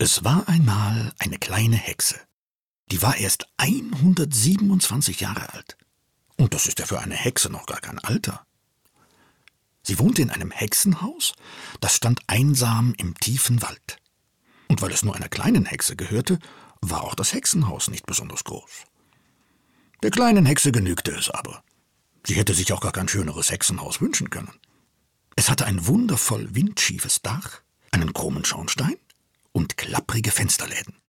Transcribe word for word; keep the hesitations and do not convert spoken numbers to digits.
Es war einmal eine kleine Hexe. Die war erst hundertsiebenundzwanzig Jahre alt. Und das ist ja für eine Hexe noch gar kein Alter. Sie wohnte in einem Hexenhaus, das stand einsam im tiefen Wald. Und weil es nur einer kleinen Hexe gehörte, war auch das Hexenhaus nicht besonders groß. Der kleinen Hexe genügte es aber. Sie hätte sich auch gar kein schöneres Hexenhaus wünschen können. Es hatte ein wundervoll windschiefes Dach, einen krummen Schornstein und klapprige Fensterläden.